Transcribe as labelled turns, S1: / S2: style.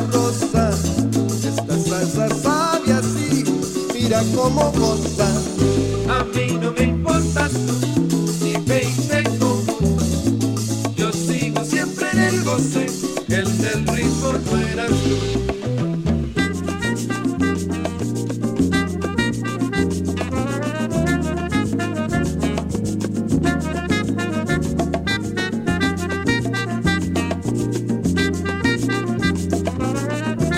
S1: rosa. Esta salsa sabe así, mira cómo goza.
S2: A mí no me importas tú, ni 20 conjuntos. Yo sigo siempre en el goce, el del ritmo no eras tú.